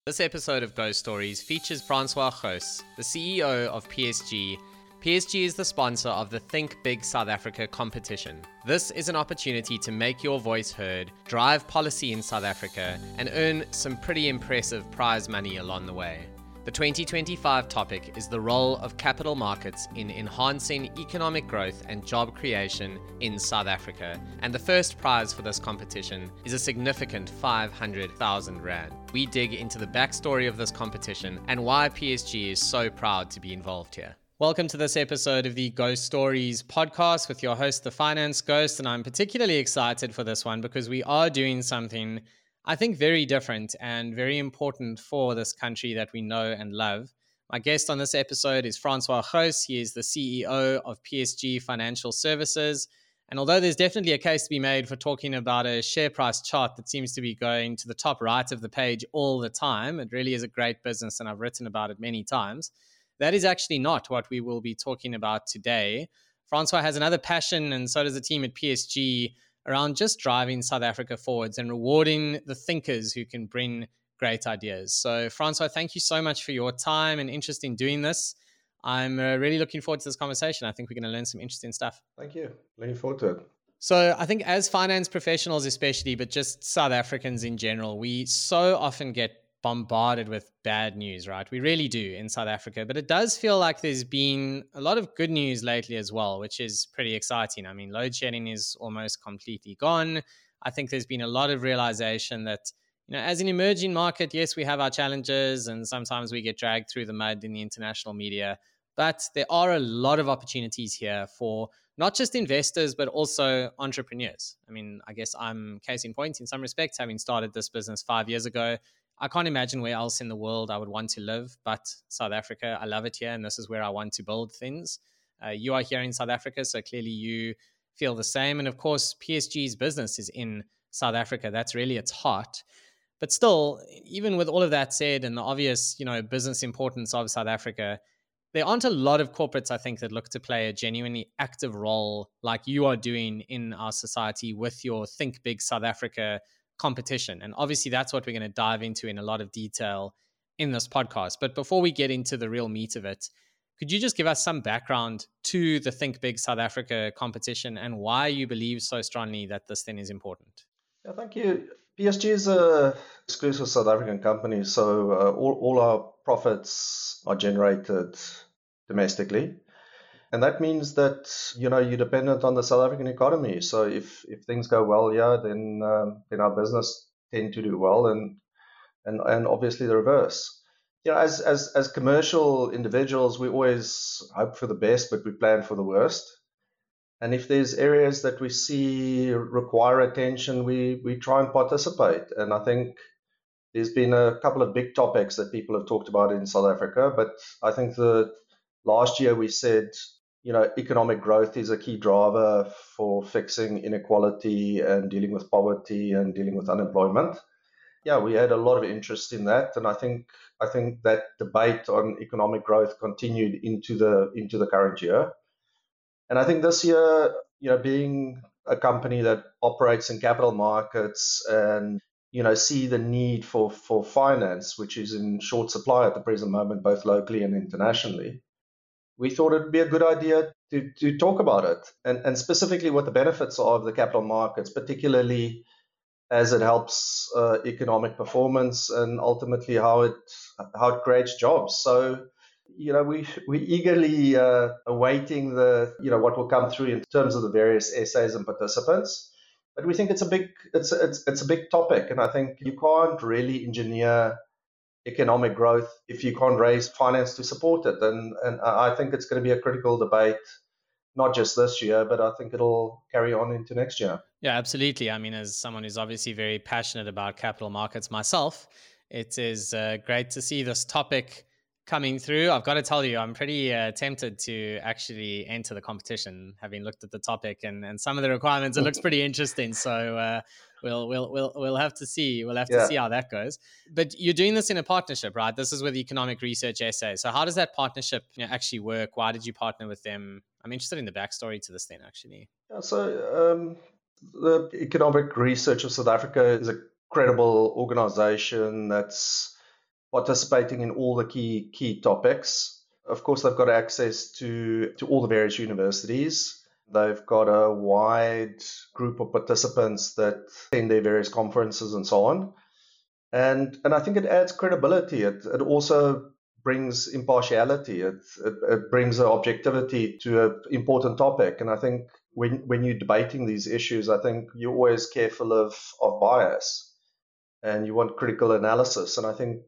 This episode of Ghost Stories features Francois Gous, the CEO of PSG. PSG is the sponsor of the Think Big South Africa competition. This is an opportunity to make your voice heard, drive policy in South Africa, and earn some pretty impressive prize money along the way. The 2025 topic is the role of capital markets in enhancing economic growth and job creation in South Africa. And the first prize for this competition is a significant 500,000 Rand. We dig into the backstory of this competition and why PSG is so proud to be involved here. Welcome to this episode of the Ghost Stories podcast with your host, The Finance Ghost. And I'm particularly excited for this one because we are doing something I think very different and very important for this country that we know and love. My guest on this episode is Francois Gous. He is the CEO of PSG Financial Services. And although there's definitely a case to be made for talking about a share price chart that seems to be going to the top right of the page all the time, it really is a great business and I've written about it many times. That is actually not what we will be talking about today. Francois has another passion, and so does the team at PSG, around just driving South Africa forwards and rewarding the thinkers who can bring great ideas. So, Francois, thank you so much for your time and interest in doing this. I'm really looking forward to this conversation. I think we're going to learn some interesting stuff. Thank you. Looking forward to it. So I think as finance professionals especially, but just South Africans in general, we so often get bombarded with bad news, right? We really do in South Africa, but it does feel like there's been a lot of good news lately as well, which is pretty exciting. I mean, load shedding is almost completely gone. I think there's been a lot of realization that, as an emerging market, yes, we have our challenges and sometimes we get dragged through the mud in the international media, but there are a lot of opportunities here for not just investors, but also entrepreneurs. I mean, I guess I'm case in point in some respects, having started this business 5 years ago. I can't imagine where else in the world I would want to live but South Africa. I love it here, and this is where I want to build things. You are here in South Africa, so clearly you feel the same. And of course, PSG's business is in South Africa. That's really its heart. But still, even with all of that said and the obvious, business importance of South Africa, there aren't a lot of corporates, I think, that look to play a genuinely active role like you are doing in our society with your Think Big South Africa competition. And obviously that's what we're going to dive into in a lot of detail in this podcast. But before we get into the real meat of it, could you just give us some background to the Think Big South Africa competition and why you believe so strongly that this thing is important? Yeah, thank you. PSG is an exclusive South African company, so all our profits are generated domestically. And that means that, you're dependent on the South African economy. So if things go well here, then our business tend to do well, and obviously the reverse. As commercial individuals, we always hope for the best, but we plan for the worst. And if there's areas that we see require attention, we try and participate. And I think there's been a couple of big topics that people have talked about in South Africa, but I think the last year we said, economic growth is a key driver for fixing inequality and dealing with poverty and dealing with unemployment. Yeah, we had a lot of interest in that, and I think that debate on economic growth continued into the current year. And I think this year, being a company that operates in capital markets and see the need for finance, which is in short supply at the present moment, both locally and internationally, we thought it'd be a good idea to talk about it, and specifically what the benefits are of the capital markets, particularly as it helps economic performance and ultimately how it creates jobs. So, we eagerly awaiting what will come through in terms of the various essays and participants. But we think it's a big topic, and I think you can't really engineer economic growth if you can't raise finance to support it. And I think it's going to be a critical debate, not just this year, but I think it'll carry on into next year. Yeah, absolutely. I mean, as someone who's obviously very passionate about capital markets myself, it is great to see this topic coming through. I've got to tell you, I'm pretty tempted to actually enter the competition, having looked at the topic and some of the requirements. It looks pretty interesting. So we'll have to see. We'll have to see how that goes. But you're doing this in a partnership, right? This is with Economic Research SA. So how does that partnership actually work? Why did you partner with them? I'm interested in the backstory to this thing, actually. Yeah, so the Economic Research of South Africa is a credible organization that's participating in all the key topics. Of course, they've got access to all the various universities. They've got a wide group of participants that attend their various conferences and so on. And I think it adds credibility. It also brings impartiality. It brings an objectivity to an important topic. And I think when you're debating these issues, I think you're always careful of bias, and you want critical analysis. And I think,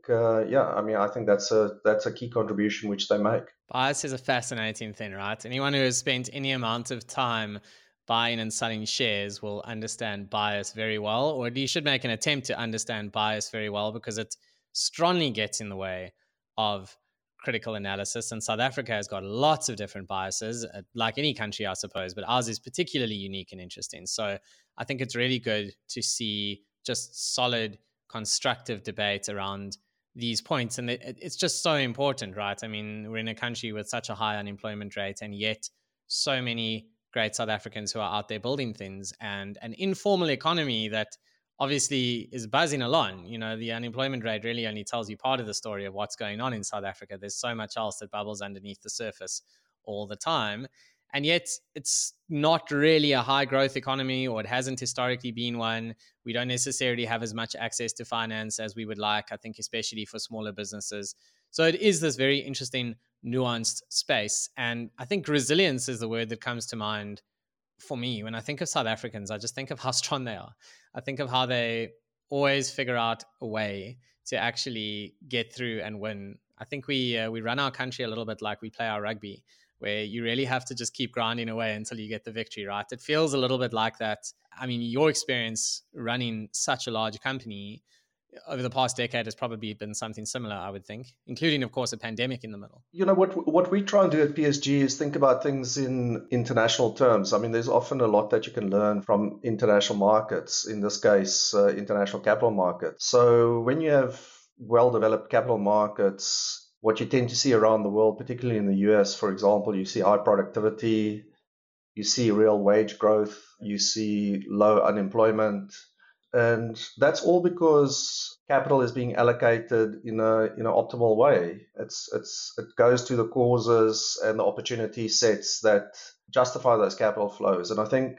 I think that's a key contribution which they make. Bias is a fascinating thing, right? Anyone who has spent any amount of time buying and selling shares will understand bias very well, or you should make an attempt to understand bias very well, because it strongly gets in the way of critical analysis. And South Africa has got lots of different biases, like any country, I suppose, but ours is particularly unique and interesting. So I think it's really good to see just solid, constructive debate around these points. And it's just so important, right? I mean, we're in a country with such a high unemployment rate, and yet so many great South Africans who are out there building things, and an informal economy that obviously is buzzing along. You know, the unemployment rate really only tells you part of the story of what's going on in South Africa. There's so much else that bubbles underneath the surface all the time. And yet it's not really a high growth economy, or it hasn't historically been one. We don't necessarily have as much access to finance as we would like, I think, especially for smaller businesses. So it is this very interesting, nuanced space. And I think resilience is the word that comes to mind for me. When I think of South Africans, I just think of how strong they are. I think of how they always figure out a way to actually get through and win. I think we run our country a little bit like we play our rugby, where you really have to just keep grinding away until you get the victory, right? It feels a little bit like that. I mean, your experience running such a large company over the past decade has probably been something similar, I would think, including, of course, a pandemic in the middle. You know, what we try and do at PSG is think about things in international terms. I mean, there's often a lot that you can learn from international markets, in this case, international capital markets. So when you have well-developed capital markets, what you tend to see around the world, particularly in the US, for example, you see high productivity, you see real wage growth, you see low unemployment. And that's all because capital is being allocated in an optimal way. It goes to the causes and the opportunity sets that justify those capital flows. And I think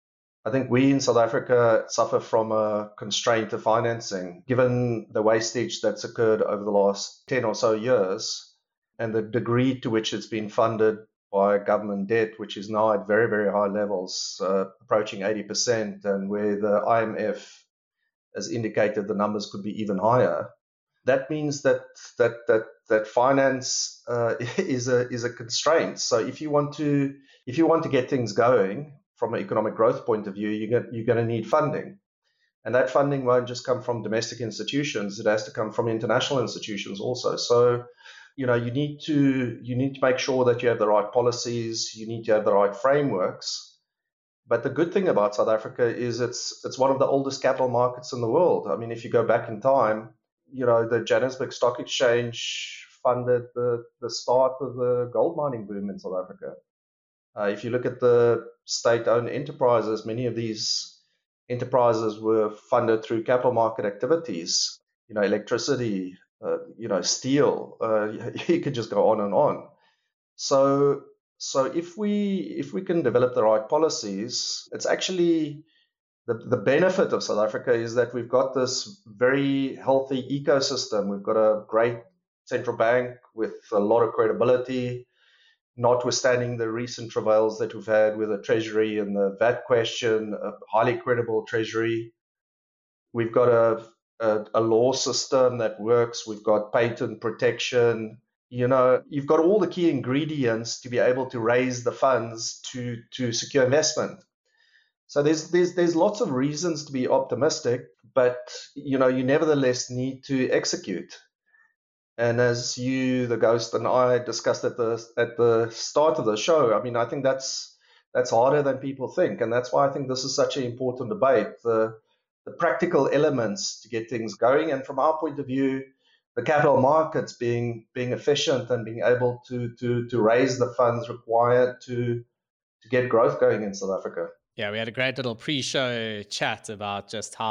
we in South Africa suffer from a constraint of financing, given the wastage that's occurred over the last 10 or so years, and the degree to which it's been funded by government debt, which is now at very, very high levels, approaching 80%, and where the IMF has indicated the numbers could be even higher. That means that finance is a constraint. So if you want to get things going from an economic growth point of view, you're going to need funding, and that funding won't just come from domestic institutions. It has to come from international institutions also. So, you need to make sure that you have the right policies. You need to have the right frameworks. But the good thing about South Africa is it's one of the oldest capital markets in the world. I mean, if you go back in time, the Johannesburg Stock Exchange funded the start of the gold mining boom in South Africa. If you look at the state-owned enterprises, many of these enterprises were funded through capital market activities. Electricity, steel. You could just go on and on. So if we can develop the right policies, it's actually the benefit of South Africa is that we've got this very healthy ecosystem. We've got a great central bank with a lot of credibility, notwithstanding the recent travails that we've had with the Treasury and the VAT question, a highly credible Treasury. We've got a law system that works. We've got patent protection. You've got all the key ingredients to be able to raise the funds to secure investment. So there's lots of reasons to be optimistic, but you nevertheless need to execute. And as you, the Ghost, and I discussed at the start of the show, I mean, I think that's harder than people think, and that's why I think this is such an important debate. The practical elements to get things going, and from our point of view, the capital markets being efficient and being able to raise the funds required to get growth going in South Africa. Yeah, we had a great little pre-show chat about just how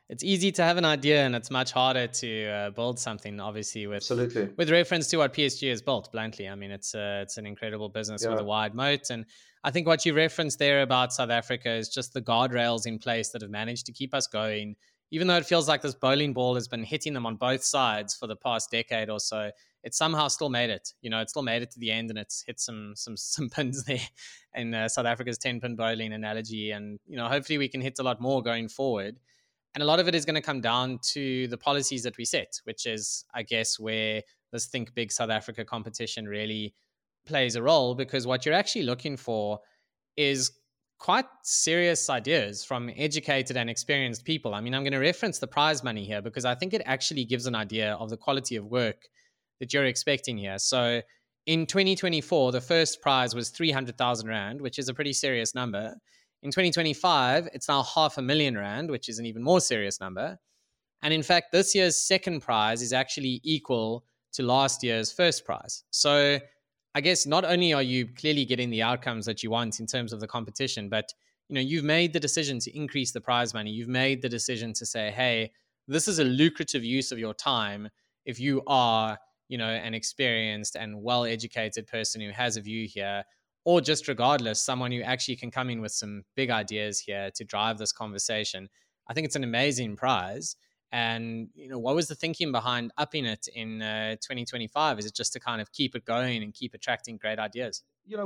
it's easy to have an idea and it's much harder to build something, obviously, Absolutely. with reference to what PSG has built, bluntly. I mean, it's an incredible business with Yeah. a wide moat. And I think what you referenced there about South Africa is just the guardrails in place that have managed to keep us going. Even though it feels like this bowling ball has been hitting them on both sides for the past decade or so, it somehow still made it. It still made it to the end, and it's hit some pins there in South Africa's 10-pin bowling analogy. And, hopefully we can hit a lot more going forward. And a lot of it is going to come down to the policies that we set, which is, I guess, where this Think Big South Africa competition really plays a role, because what you're actually looking for is quite serious ideas from educated and experienced people. I mean, I'm going to reference the prize money here because I think it actually gives an idea of the quality of work that you're expecting here. So in 2024, the first prize was 300,000 Rand, which is a pretty serious number. In 2025, it's now 500,000 Rand, which is an even more serious number. And in fact, this year's second prize is actually equal to last year's first prize. So I guess not only are you clearly getting the outcomes that you want in terms of the competition, but you've made the decision to increase the prize money. You've made the decision to say, hey, this is a lucrative use of your time if you are, an experienced and well-educated person who has a view here, or just regardless, someone who actually can come in with some big ideas here to drive this conversation. I think it's an amazing prize. And, what was the thinking behind upping it in 2025? Is it just to kind of keep it going and keep attracting great ideas?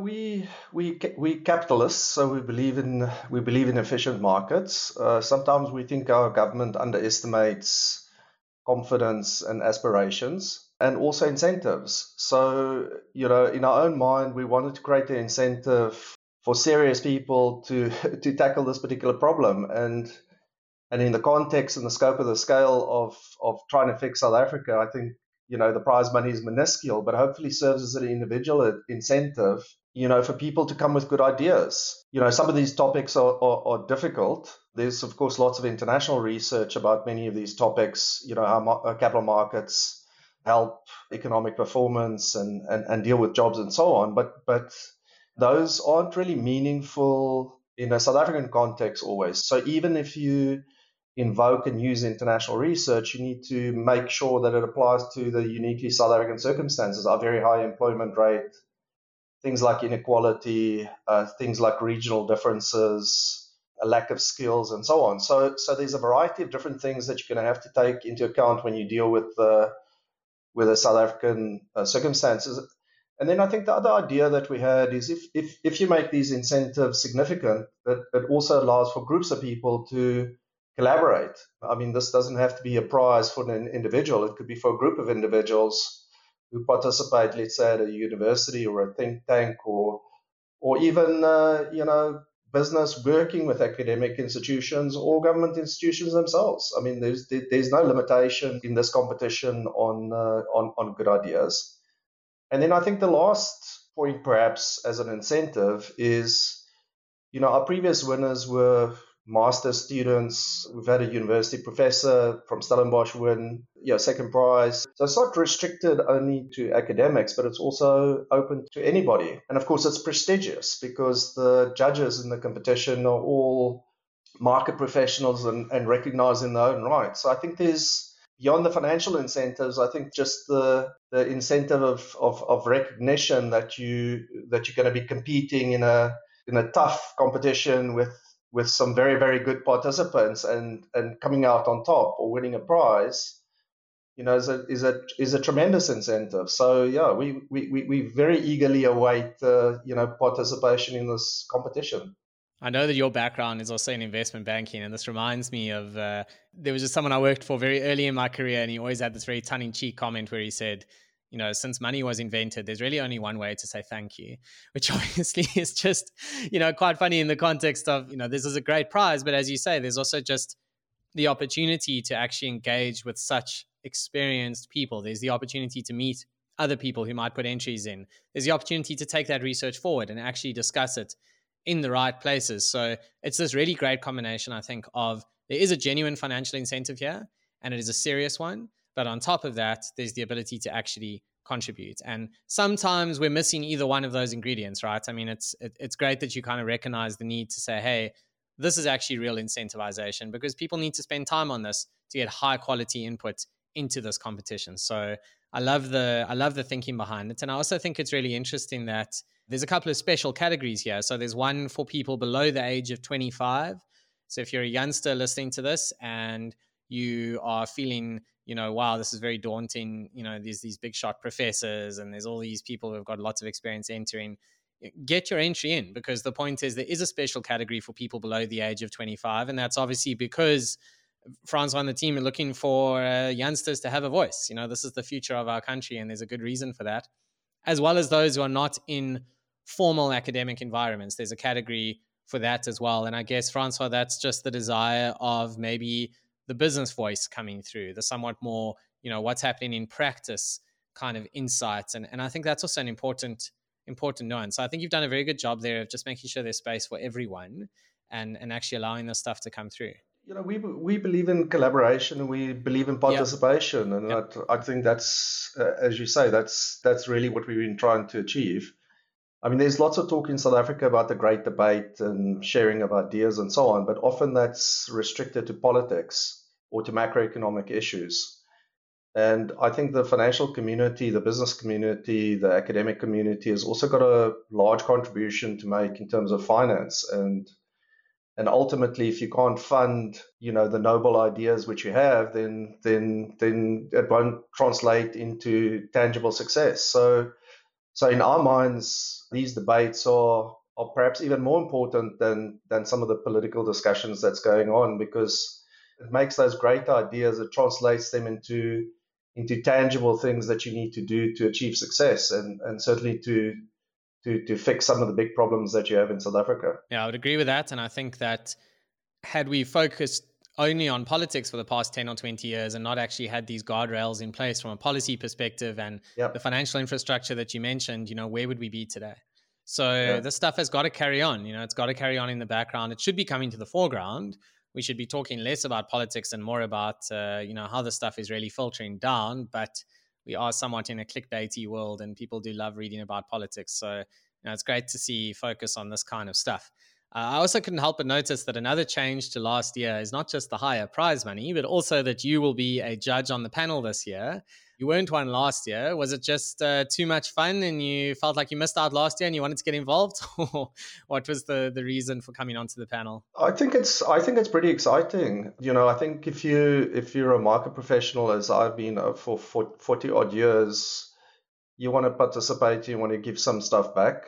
We capitalists, so we believe in efficient markets. Sometimes we think our government underestimates confidence and aspirations, and also incentives. So, in our own mind, we wanted to create an incentive for serious people to tackle this particular problem. And in the context and the scope of the scale of trying to fix South Africa, I think, the prize money is minuscule, but hopefully serves as an individual incentive, for people to come with good ideas. Some of these topics are difficult. There's, of course, lots of international research about many of these topics, how capital markets help economic performance and deal with jobs and so on. But those aren't really meaningful in a South African context always. So even if you invoke and use international research, you need to make sure that it applies to the uniquely South African circumstances, our very high employment rate, things like inequality, things like regional differences, a lack of skills, and so on. So there's a variety of different things that you're going to have to take into account when you deal with the South African circumstances. And then I think the other idea that we had is if you make these incentives significant, that it also allows for groups of people to collaborate. I mean, this doesn't have to be a prize for an individual. It could be for a group of individuals who participate, let's say, at a university or a think tank, or even, business working with academic institutions or government institutions themselves. I mean, there's no limitation in this competition on good ideas. And then I think the last point, perhaps as an incentive, is, our previous winners were master's students. We've had a university professor from Stellenbosch win, second prize. So it's not restricted only to academics, but it's also open to anybody. And of course, it's prestigious because the judges in the competition are all market professionals and recognized in their own right. So I think there's, beyond the financial incentives, I think just the incentive of recognition that you're going to be competing in a tough competition with some very, very good participants and coming out on top or winning a prize, is a tremendous incentive. So we very eagerly await participation in this competition. I know that your background is also in investment banking, and this reminds me of there was just someone I worked for very early in my career, and he always had this very tongue-in-cheek comment where he said, since money was invented, there's really only one way to say thank you, which obviously is just, quite funny in the context of, this is a great prize, but as you say, there's also just the opportunity to actually engage with such experienced people. There's the opportunity to meet other people who might put entries in. There's the opportunity to take that research forward and actually discuss it in the right places. So it's this really great combination, I think, of there is a genuine financial incentive here, and it is a serious one. But on top of that, there's the ability to actually contribute. And sometimes we're missing either one of those ingredients, right? I mean, it's great that you kind of recognize the need to say, hey, this is actually real incentivization, because people need to spend time on this to get high quality input into this competition. So I love the thinking behind it. And I also think it's really interesting that there's a couple of special categories here. So there's one for people below the age of 25. So if you're a youngster listening to this and you are feeling, wow, this is very daunting, there's these big shot professors and there's all these people who've got lots of experience entering, get your entry in, because the point is there is a special category for people below the age of 25. And that's obviously because Francois and the team are looking for youngsters to have a voice. This is the future of our country, and there's a good reason for that, as well as those who are not in formal academic environments. There's a category for that as well. And I guess, Francois, that's just the desire of maybe the business voice coming through, the somewhat more, what's happening in practice kind of insights. And I think that's also an important nuance. So I think you've done a very good job there of just making sure there's space for everyone and actually allowing this stuff to come through. We believe in collaboration. We believe in participation, and I think that's, as you say, that's really what we've been trying to achieve. I mean, there's lots of talk in South Africa about the great debate and sharing of ideas and so on, but often that's restricted to politics or to macroeconomic issues. And I think the financial community, the business community, the academic community has also got a large contribution to make in terms of finance. And ultimately, if you can't fund, the noble ideas which you have, then it won't translate into tangible success. So in our minds, these debates are perhaps even more important than some of the political discussions that's going on, because it makes those great ideas, it translates them into tangible things that you need to do to achieve success, and certainly to fix some of the big problems that you have in South Africa. Yeah, I would agree with that. And I think that had we focused only on politics for the past 10 or 20 years and not actually had these guardrails in place from a policy perspective and the financial infrastructure that you mentioned, where would we be today? So this stuff has got to carry on. It's got to carry on in the background. It should be coming to the foreground. We should be talking less about politics and more about, how the stuff is really filtering down. But we are somewhat in a clickbaity world, and people do love reading about politics. So it's great to see focus on this kind of stuff. I also couldn't help but notice that another change to last year is not just the higher prize money, but also that you will be a judge on the panel this year. You weren't one last year. Was it just too much fun and you felt like you missed out last year and you wanted to get involved? Or what was the reason for coming onto the panel? I think it's pretty exciting. I think if you're a market professional, as I've been for 40 odd years, you want to participate, you want to give some stuff back.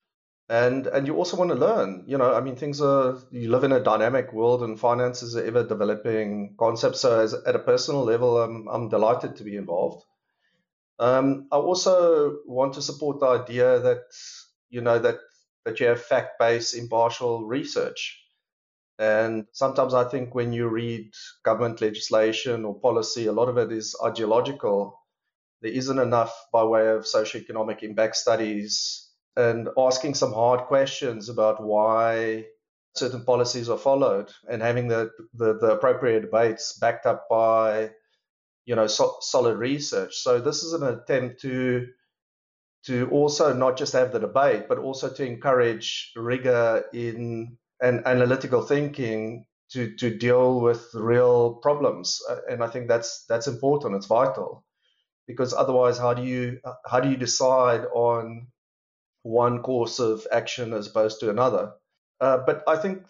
And you also want to learn, you live in a dynamic world, and finance is an ever developing concept. So at a personal level, I'm delighted to be involved. I also want to support the idea that, that you have fact-based, impartial research. And sometimes I think when you read government legislation or policy, a lot of it is ideological. There isn't enough by way of socioeconomic impact studies and asking some hard questions about why certain policies are followed, and having the appropriate debates backed up by, solid research. So this is an attempt to also not just have the debate, but also to encourage rigor in and analytical thinking to deal with real problems. And I think that's important. It's vital, because otherwise, how do you decide on one course of action as opposed to another? But I think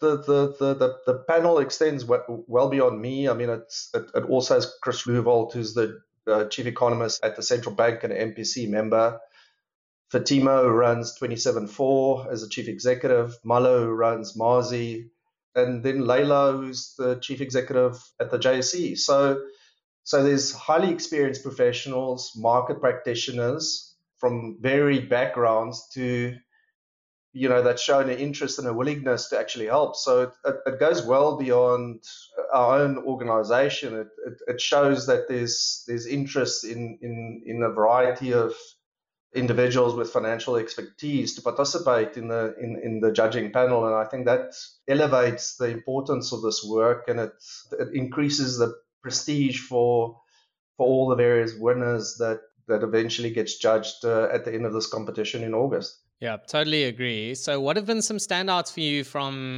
the panel extends well beyond me. I mean, it also has Chris Luvold, who's the chief economist at the central bank and an MPC member. Fatimo, who runs 27/4 as a chief executive. Malo, who runs Mazi. And then Leila, who's the chief executive at the JSE. So there's highly experienced professionals, market practitioners from varied backgrounds to, that's shown an interest and a willingness to actually help. So it goes well beyond our own organization. It shows that there's interest in a variety of individuals with financial expertise to participate in the judging panel. And I think that elevates the importance of this work, and it increases the prestige for all the various winners that eventually gets judged at the end of this competition in August. Yeah, totally agree. So what have been some standouts for you from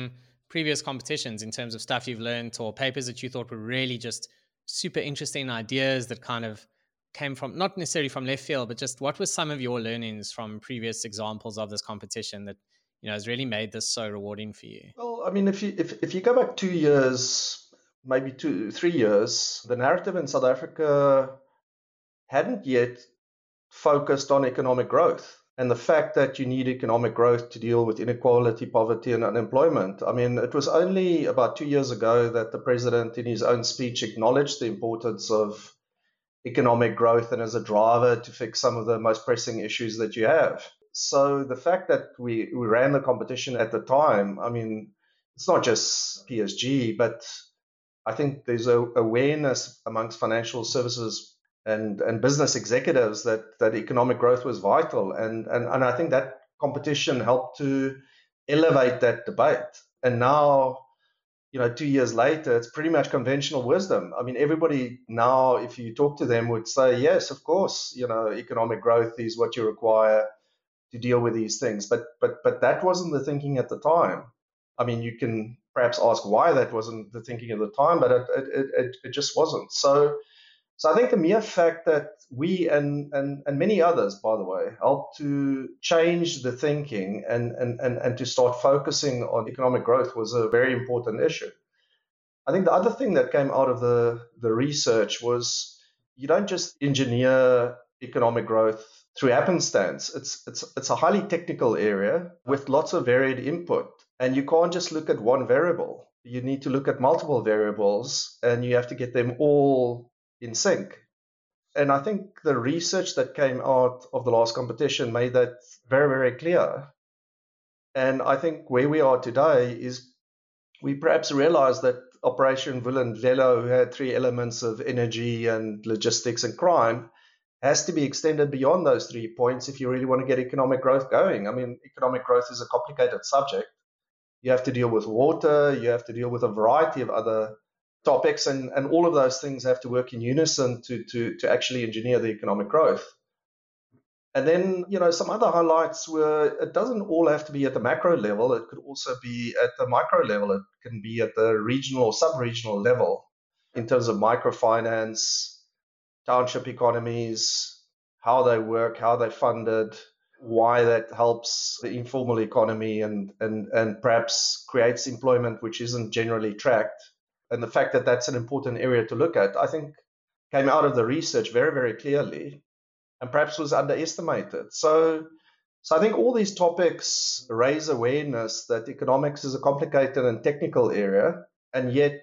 previous competitions in terms of stuff you've learned or papers that you thought were really just super interesting ideas that kind of came from, not necessarily from left field, but just what were some of your learnings from previous examples of this competition that, has really made this so rewarding for you? Well, I mean, if you go back 2 years, maybe 3 years, the narrative in South Africa hadn't yet focused on economic growth and the fact that you need economic growth to deal with inequality, poverty, and unemployment. I mean, it was only about 2 years ago that the president, in his own speech, acknowledged the importance of economic growth and as a driver to fix some of the most pressing issues that you have. So the fact that we ran the competition at the time, I mean, it's not just PSG, but I think there's an awareness amongst financial services and business executives that economic growth was vital. And I think that competition helped to elevate that debate. And now, 2 years later, it's pretty much conventional wisdom. I mean, everybody now, if you talk to them, would say, yes, of course, economic growth is what you require to deal with these things. But that wasn't the thinking at the time. I mean, you can perhaps ask why that wasn't the thinking at the time, but it just wasn't. So I think the mere fact that we and many others, by the way, helped to change the thinking and to start focusing on economic growth was a very important issue. I think the other thing that came out of the research was you don't just engineer economic growth through happenstance. It's a highly technical area with lots of varied input, and you can't just look at one variable. You need to look at multiple variables, and you have to get them all in sync. And I think the research that came out of the last competition made that very, very clear. And I think where we are today is we perhaps realize that Operation Vulindlela, who had 3 elements of energy and logistics and crime, has to be extended beyond those 3 points if you really want to get economic growth going. I mean, economic growth is a complicated subject. You have to deal with water, you have to deal with a variety of other topics, and all of those things have to work in unison to actually engineer the economic growth. And then, some other highlights were it doesn't all have to be at the macro level. It could also be at the micro level. It can be at the regional or sub-regional level in terms of microfinance, township economies, how they work, how they're funded, why that helps the informal economy and perhaps creates employment which isn't generally tracked. And the fact that that's an important area to look at, I think, came out of the research very, very clearly and perhaps was underestimated. So I think all these topics raise awareness that economics is a complicated and technical area, and yet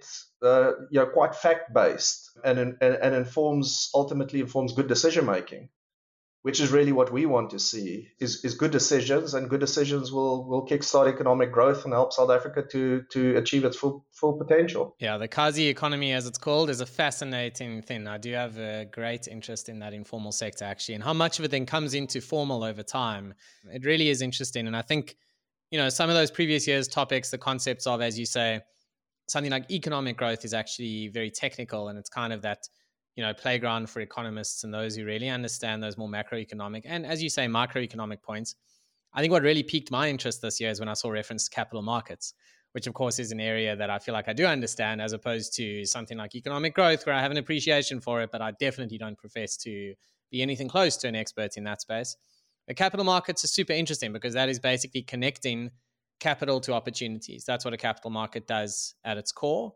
quite fact-based and ultimately informs good decision-making, which is really what we want to see, is good decisions, and good decisions will kickstart economic growth and help South Africa to achieve its full potential. Yeah, the Kazi economy, as it's called, is a fascinating thing. I do have a great interest in that informal sector, actually, and how much of it then comes into formal over time. It really is interesting. And I think, some of those previous years' topics, the concepts of, as you say, something like economic growth is actually very technical, and it's kind of that playground for economists and those who really understand those more macroeconomic and, as you say, microeconomic points. I think what really piqued my interest this year is when I saw reference to capital markets, which of course is an area that I feel like I do understand, as opposed to something like economic growth, where I have an appreciation for it, but I definitely don't profess to be anything close to an expert in that space. The capital markets are super interesting because that is basically connecting capital to opportunities. That's what a capital market does at its core.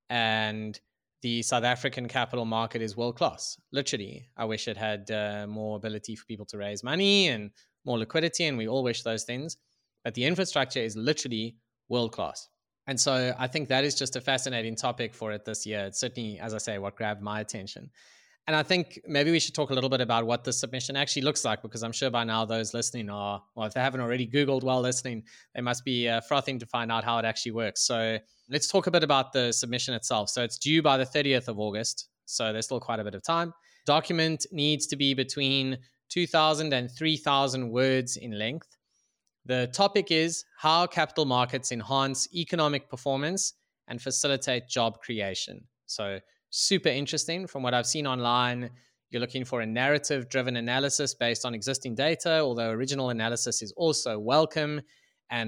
And the South African capital market is world-class. Literally, I wish it had more ability for people to raise money and more liquidity, and we all wish those things. But the infrastructure is literally world-class. And so I think that is just a fascinating topic for it this year. It's certainly, as I say, what grabbed my attention. And I think maybe we should talk a little bit about what the submission actually looks like, because I'm sure by now those listening are, well, if they haven't already Googled while listening, they must be frothing to find out how it actually works. So let's talk a bit about the submission itself. So it's due by the 30th of August. So there's still quite a bit of time. Document needs to be between 2,000 and 3,000 words in length. The topic is how capital markets enhance economic performance and facilitate job creation. So super interesting. From what I've seen online, you're looking for a narrative-driven analysis based on existing data, although original analysis is also welcome. And,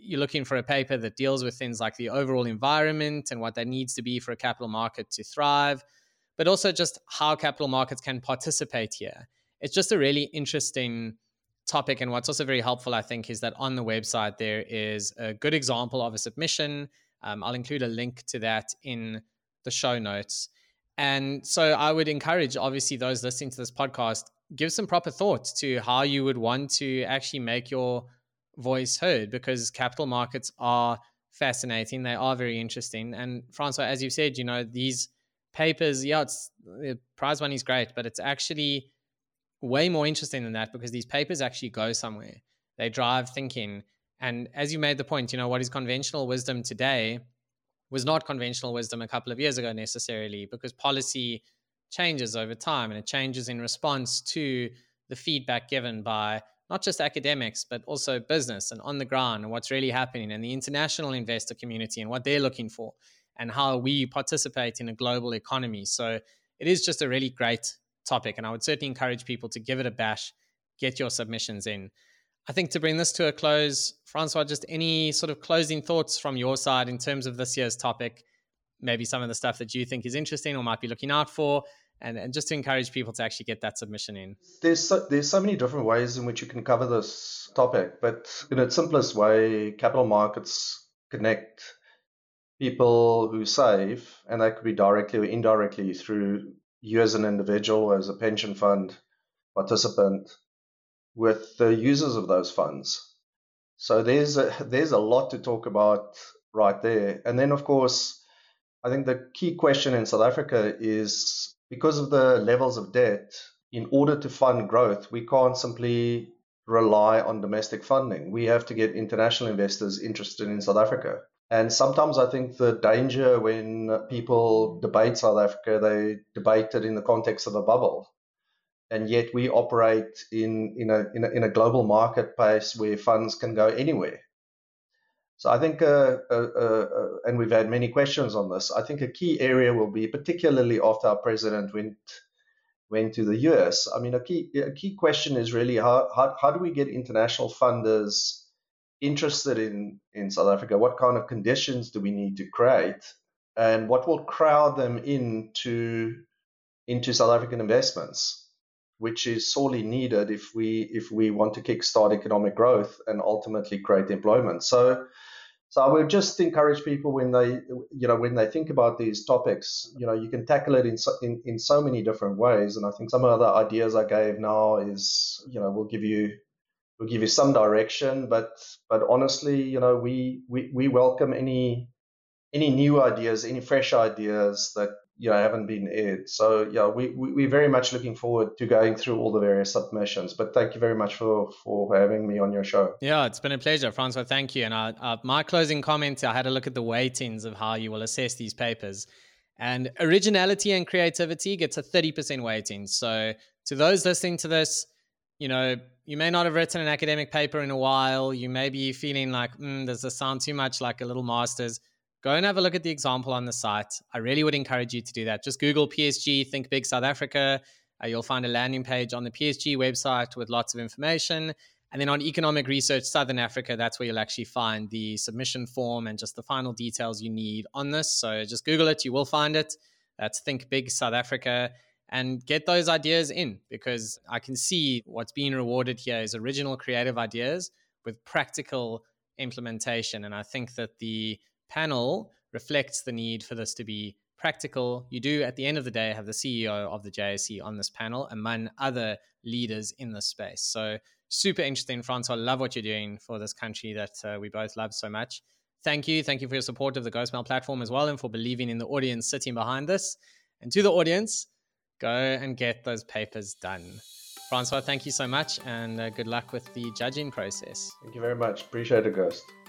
you're looking for a paper that deals with things like the overall environment and what that needs to be for a capital market to thrive, but also just how capital markets can participate here. It's just a really interesting topic. And what's also very helpful, I think, is that on the website, there is a good example of a submission. I'll include a link to that in the show notes. And so I would encourage, obviously, those listening to this podcast, give some proper thought to how you would want to actually make your voice heard, because capital markets are fascinating. They are very interesting. And Francois, as you've said, these papers, the prize money is great, but it's actually way more interesting than that, because these papers actually go somewhere. They drive thinking. And as you made the point, what is conventional wisdom today was not conventional wisdom a couple of years ago necessarily, because policy changes over time and it changes in response to the feedback given by not just academics, but also business and on the ground and what's really happening, and the international investor community and what they're looking for and how we participate in a global economy. So it is just a really great topic, and I would certainly encourage people to give it a bash, get your submissions in. I think to bring this to a close, Francois, just any sort of closing thoughts from your side in terms of this year's topic, maybe some of the stuff that you think is interesting or might be looking out for, and just to encourage people to actually get that submission in. There's so many different ways in which you can cover this topic, but in its simplest way, capital markets connect people who save, and that could be directly or indirectly through you as an individual, as a pension fund participant, with the users of those funds. So there's a lot to talk about right there. And then, of course, I think the key question in South Africa is, because of the levels of debt, in order to fund growth, we can't simply rely on domestic funding. We have to get international investors interested in South Africa. And sometimes I think the danger when people debate South Africa, they debate it in the context of a bubble. And yet we operate in a global marketplace where funds can go anywhere. So I think, and we've had many questions on this, I think a key area will be, particularly after our president went to the US, I mean, a key question is really how do we get international funders interested in South Africa? What kind of conditions do we need to create? And what will crowd them into South African investments, which is sorely needed if we want to kickstart economic growth and ultimately create employment. So I would just encourage people when they think about these topics, you can tackle it in so many different ways. And I think some of the ideas I gave now is, will give you some direction, but honestly, we welcome any new ideas, any fresh ideas that haven't been aired. So we're very much looking forward to going through all the various submissions. But thank you very much for having me on your show. Yeah, it's been a pleasure, Francois. Thank you. And my closing comment, I had a look at the weightings of how you will assess these papers. And originality and creativity gets a 30% weighting. So to those listening to this, you may not have written an academic paper in a while. You may be feeling like, does this sound too much like a little master's? Go and have a look at the example on the site. I really would encourage you to do that. Just Google PSG, Think Big South Africa. You'll find a landing page on the PSG website with lots of information. And then on Economic Research Southern Africa, that's where you'll actually find the submission form and just the final details you need on this. So just Google it. You will find it. That's Think Big South Africa. And get those ideas in, because I can see what's being rewarded here is original creative ideas with practical implementation. And I think that the panel reflects the need for this to be practical. You do, at the end of the day, have the CEO of the JSE on this panel, among other leaders in this space. So super interesting, Francois. I love what you're doing for this country that we both love so much. Thank you. Thank you for your support of the Ghost Mail platform as well, and for believing in the audience sitting behind this. And to the audience, go and get those papers done. Francois, thank you so much, and good luck with the judging process. Thank you very much. Appreciate it, Ghost.